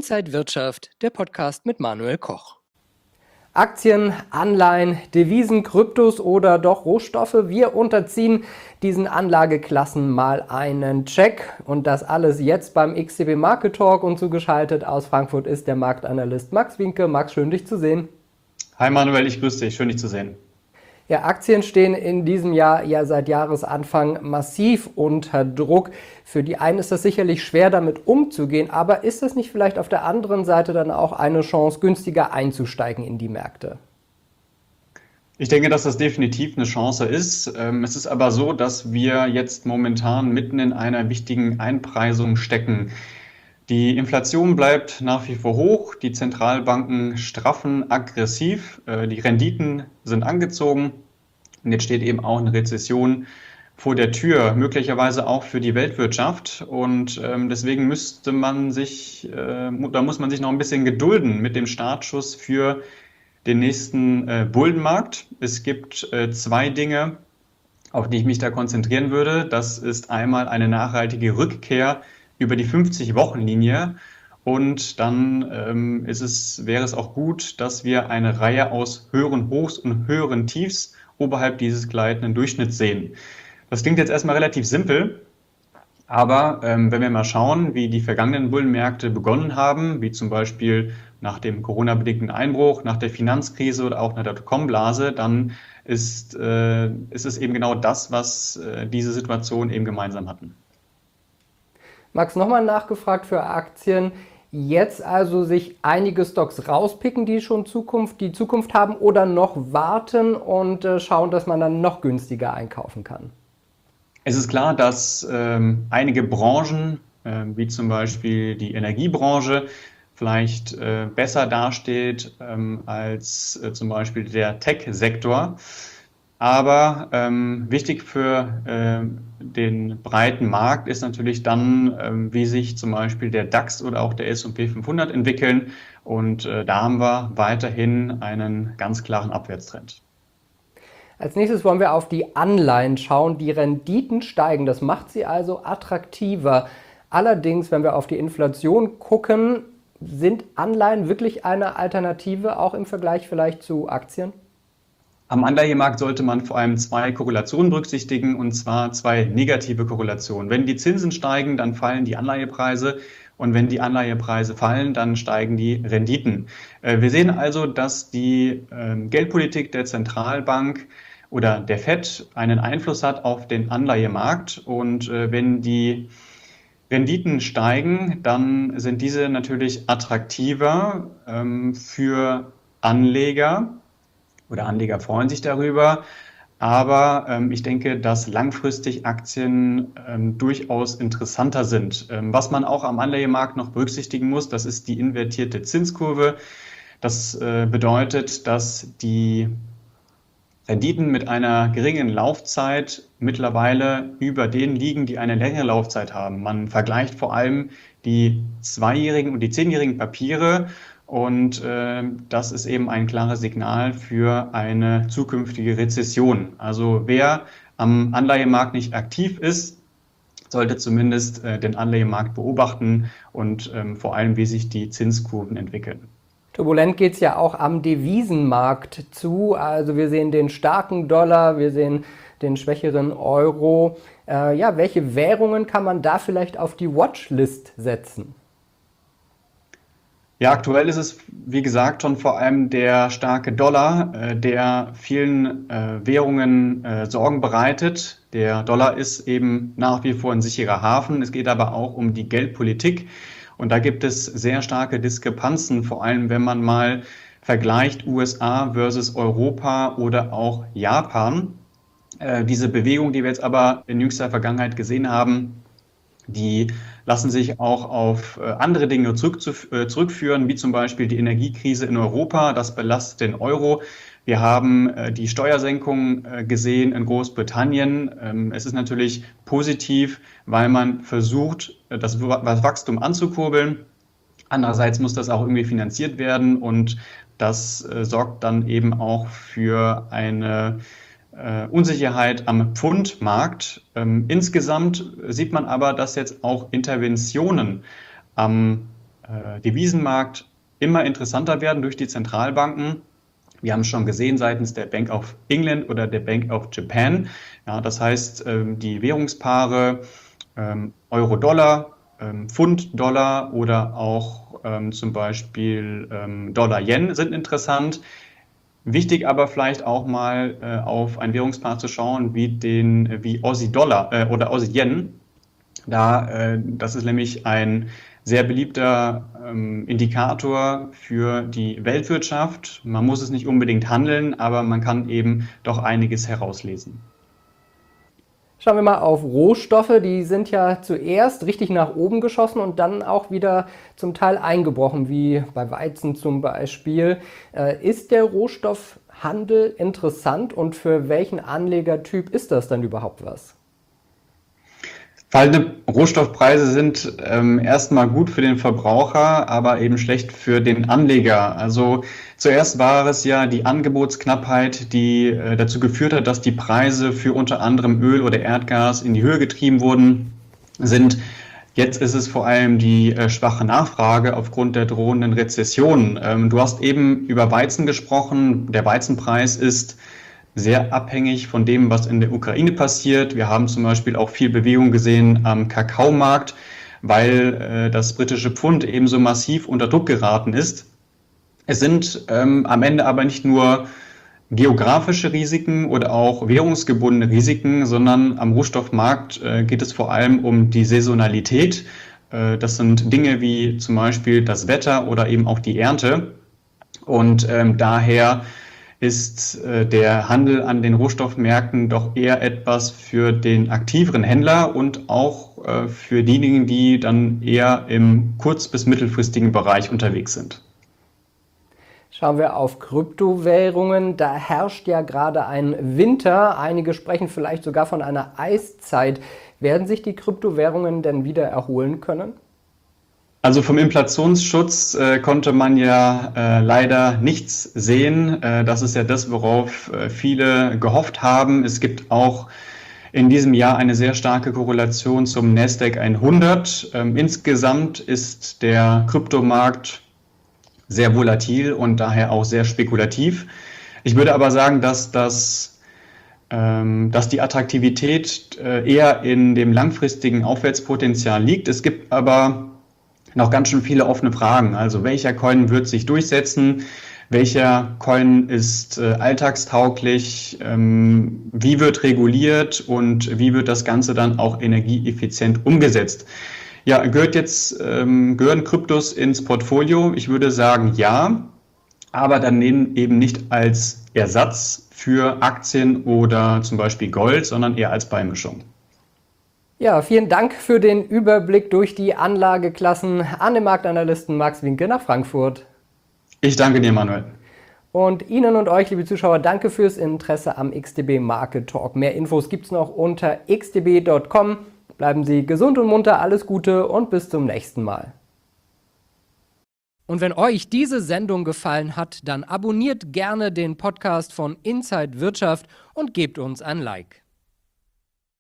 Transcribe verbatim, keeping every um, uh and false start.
Inside Wirtschaft, der Podcast mit Manuel Koch. Aktien, Anleihen, Devisen, Kryptos oder doch Rohstoffe. Wir unterziehen diesen Anlageklassen mal einen Check. Und das alles jetzt beim X T B Market Talk. Und zugeschaltet aus Frankfurt ist der Marktanalyst Max Wienke. Max, schön dich zu sehen. Hi Manuel, ich grüße dich. Schön dich zu sehen. Ja, Aktien stehen in diesem Jahr ja seit Jahresanfang massiv unter Druck. Für die einen ist das sicherlich schwer, damit umzugehen, aber ist es nicht vielleicht auf der anderen Seite dann auch eine Chance, günstiger einzusteigen in die Märkte? Ich denke, dass das definitiv eine Chance ist. Es ist aber so, dass wir jetzt momentan mitten in einer wichtigen Einpreisung stecken. Die Inflation bleibt nach wie vor hoch, die Zentralbanken straffen aggressiv, die Renditen sind angezogen und jetzt steht eben auch eine Rezession vor der Tür, möglicherweise auch für die Weltwirtschaft, und deswegen müsste man sich, da muss man sich noch ein bisschen gedulden mit dem Startschuss für den nächsten Bullenmarkt. Es gibt zwei Dinge, auf die ich mich da konzentrieren würde. Das ist einmal eine nachhaltige Rückkehr über die fünfzig-Wochen-Linie und dann ähm, ist es, wäre es auch gut, dass wir eine Reihe aus höheren Hochs und höheren Tiefs oberhalb dieses gleitenden Durchschnitts sehen. Das klingt jetzt erstmal relativ simpel, aber ähm, wenn wir mal schauen, wie die vergangenen Bullenmärkte begonnen haben, wie zum Beispiel nach dem Corona-bedingten Einbruch, nach der Finanzkrise oder auch nach der Dotcom-Blase, dann ist, äh, ist es eben genau das, was äh, diese Situation eben gemeinsam hatten. Max, nochmal nachgefragt für Aktien. Jetzt also sich einige Stocks rauspicken, die schon Zukunft, die Zukunft haben, oder noch warten und äh, schauen, dass man dann noch günstiger einkaufen kann? Es ist klar, dass ähm, einige Branchen, äh, wie zum Beispiel die Energiebranche, vielleicht äh, besser dasteht ähm, als äh, zum Beispiel der Tech-Sektor. Aber ähm, wichtig für äh, den breiten Markt ist natürlich dann, ähm, wie sich zum Beispiel der DAX oder auch der S und P fünfhundert entwickeln. Und äh, da haben wir weiterhin einen ganz klaren Abwärtstrend. Als nächstes wollen wir auf die Anleihen schauen. Die Renditen steigen, das macht sie also attraktiver. Allerdings, wenn wir auf die Inflation gucken, sind Anleihen wirklich eine Alternative, auch im Vergleich vielleicht zu Aktien? Am Anleihemarkt sollte man vor allem zwei Korrelationen berücksichtigen, und zwar zwei negative Korrelationen. Wenn die Zinsen steigen, dann fallen die Anleihepreise, und wenn die Anleihepreise fallen, dann steigen die Renditen. Wir sehen also, dass die Geldpolitik der Zentralbank oder der Fed einen Einfluss hat auf den Anleihemarkt, und wenn die Renditen steigen, dann sind diese natürlich attraktiver für Anleger. Oder Anleger freuen sich darüber, aber ähm, ich denke, dass langfristig Aktien ähm, durchaus interessanter sind. Ähm, was man auch am Anleihemarkt noch berücksichtigen muss, das ist die invertierte Zinskurve. Das äh, bedeutet, dass die Renditen mit einer geringen Laufzeit mittlerweile über denen liegen, die eine längere Laufzeit haben. Man vergleicht vor allem die zweijährigen und die zehnjährigen Papiere. Und äh, das ist eben ein klares Signal für eine zukünftige Rezession. Also wer am Anleihemarkt nicht aktiv ist, sollte zumindest äh, den Anleihemarkt beobachten und ähm, vor allem, wie sich die Zinskurven entwickeln. Turbulent geht es ja auch am Devisenmarkt zu. Also wir sehen den starken Dollar, wir sehen den schwächeren Euro. Äh, ja, welche Währungen kann man da vielleicht auf die Watchlist setzen? Ja, aktuell ist es, wie gesagt, schon vor allem der starke Dollar, äh, der vielen äh, Währungen äh, Sorgen bereitet. Der Dollar ist eben nach wie vor ein sicherer Hafen. Es geht aber auch um die Geldpolitik. Und da gibt es sehr starke Diskrepanzen, vor allem wenn man mal vergleicht U S A versus Europa oder auch Japan. Äh, diese Bewegung, die wir jetzt aber in jüngster Vergangenheit gesehen haben, die lassen sich auch auf andere Dinge zurückführen, wie zum Beispiel die Energiekrise in Europa. Das belastet den Euro. Wir haben die Steuersenkung gesehen in Großbritannien. Es ist natürlich positiv, weil man versucht, das Wachstum anzukurbeln. Andererseits muss das auch irgendwie finanziert werden, und das sorgt dann eben auch für eine Unsicherheit am Pfundmarkt. Ähm, insgesamt sieht man aber, dass jetzt auch Interventionen am äh, Devisenmarkt immer interessanter werden durch die Zentralbanken. Wir haben es schon gesehen seitens der Bank of England oder der Bank of Japan. Ja, das heißt, ähm, die Währungspaare ähm, Euro-Dollar, ähm, Pfund-Dollar oder auch ähm, zum Beispiel ähm, Dollar-Yen sind interessant. Wichtig aber vielleicht auch mal äh, auf ein Währungspaar zu schauen wie den wie Aussie-Dollar äh, oder Aussie-Yen. Da, äh, das ist nämlich ein sehr beliebter ähm, Indikator für die Weltwirtschaft. Man muss es nicht unbedingt handeln, aber man kann eben doch einiges herauslesen. Schauen wir mal auf Rohstoffe. Die sind ja zuerst richtig nach oben geschossen und dann auch wieder zum Teil eingebrochen, wie bei Weizen zum Beispiel. Äh, ist der Rohstoffhandel interessant und für welchen Anlegertyp ist das dann überhaupt was? Fallende Rohstoffpreise sind ähm, erstmal gut für den Verbraucher, aber eben schlecht für den Anleger. Also zuerst war es ja die Angebotsknappheit, die äh, dazu geführt hat, dass die Preise für unter anderem Öl oder Erdgas in die Höhe getrieben wurden, sind. Jetzt ist es vor allem die äh, schwache Nachfrage aufgrund der drohenden Rezession. Ähm, du hast eben über Weizen gesprochen. Der Weizenpreis ist sehr abhängig von dem, was in der Ukraine passiert. Wir haben zum Beispiel auch viel Bewegung gesehen am Kakaomarkt, weil äh, das britische Pfund ebenso massiv unter Druck geraten ist. Es sind ähm, am Ende aber nicht nur geografische Risiken oder auch währungsgebundene Risiken, sondern am Rohstoffmarkt äh, geht es vor allem um die Saisonalität. Äh, das sind Dinge wie zum Beispiel das Wetter oder eben auch die Ernte. Und ähm, daher ist äh, der Handel an den Rohstoffmärkten doch eher etwas für den aktiveren Händler und auch äh, für diejenigen, die dann eher im kurz- bis mittelfristigen Bereich unterwegs sind. Schauen wir auf Kryptowährungen. Da herrscht ja gerade ein Winter. Einige sprechen vielleicht sogar von einer Eiszeit. Werden sich die Kryptowährungen denn wieder erholen können? Also vom Inflationsschutz äh, konnte man ja äh, leider nichts sehen. Äh, das ist ja das, worauf äh, viele gehofft haben. Es gibt auch in diesem Jahr eine sehr starke Korrelation zum Nasdaq hundert. Ähm, insgesamt ist der Kryptomarkt sehr volatil und daher auch sehr spekulativ. Ich würde aber sagen, dass das ähm, dass die Attraktivität äh, eher in dem langfristigen Aufwärtspotenzial liegt. Es gibt aber noch ganz schön viele offene Fragen. Also welcher Coin wird sich durchsetzen? Welcher Coin ist äh, alltagstauglich? Ähm, wie wird reguliert und wie wird das Ganze dann auch energieeffizient umgesetzt? Ja, gehört jetzt, ähm, gehören Kryptos ins Portfolio? Ich würde sagen, ja, aber dann eben nicht als Ersatz für Aktien oder zum Beispiel Gold, sondern eher als Beimischung. Ja, vielen Dank für den Überblick durch die Anlageklassen an den Marktanalysten Max Winke nach Frankfurt. Ich danke dir, Manuel. Und Ihnen und euch, liebe Zuschauer, danke fürs Interesse am X D B Market Talk. Mehr Infos gibt es noch unter x d b punkt com. Bleiben Sie gesund und munter, alles Gute und bis zum nächsten Mal. Und wenn euch diese Sendung gefallen hat, dann abonniert gerne den Podcast von Inside Wirtschaft und gebt uns ein Like.